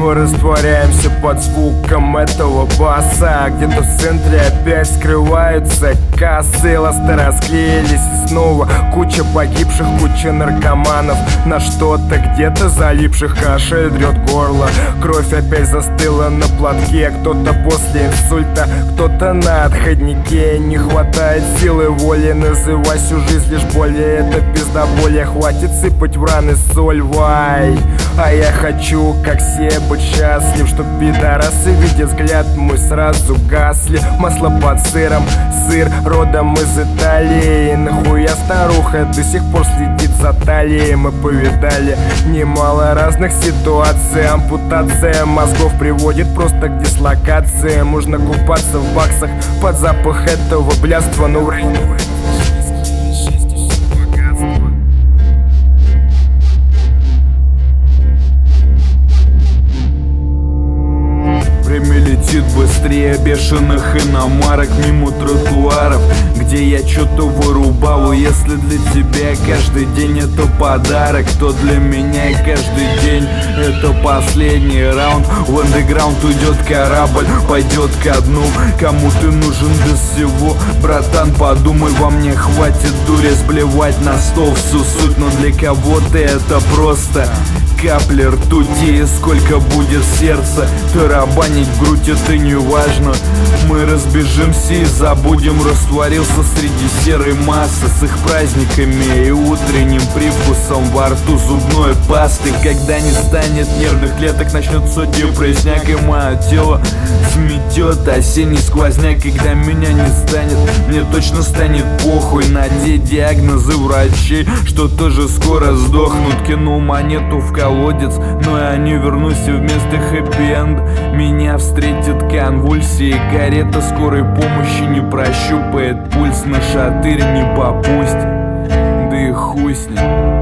Мы растворяемся под звуком этого баса. Где-то в центре опять скрываются кассы. Ласты расклеились и снова куча погибших, куча наркоманов. На что-то где-то залипших, кашель дрет горло. Кровь опять застыла на платке. Кто-то после инсульта, кто-то на отходнике. Не хватает силы воли называть всю жизнь лишь болью. Это пиздоболье, хватит сыпать в раны соль, вай. А я хочу, как все, быть счастлив, чтоб пидорасы, видя взгляд мой, сразу гасли. Масло под сыром, сыр родом из Италии. Нахуя старуха до сих пор следит за талией. Мы повидали немало разных ситуаций. Ампутация мозгов приводит просто к дислокации. Можно купаться в баксах под запах этого блядства, но время летит быстрее бешеных иномарок мимо тротуаров, где я что-то вырубал. И если для тебя каждый день это подарок, то для меня каждый день это последний раунд. В андеграунд уйдет корабль, пойдет ко дну. Кому ты нужен без всего, братан, подумай, во мне хватит дури сблевать на стол всю суть. Но для кого-то это просто капли ртути. Сколько будет сердца тарабанить в грудь, это не важно. Мы разбежимся и забудем. Растворился среди серой массы с их праздниками и утренним привкусом во рту зубной пасты. Когда не станет нервных клеток, начнется депрессняк, и мое тело сметет осенний сквозняк. Когда меня не станет, мне точно станет похуй на те диагнозы врачей, что тоже скоро сдохнут. Кинул монету в колодец, но я не вернусь, и вместо хэппи-энд меня встретит конвульсии. Карета скорой помощи не прощупает пульс, на шатырь не попусть, да и хуй с ним.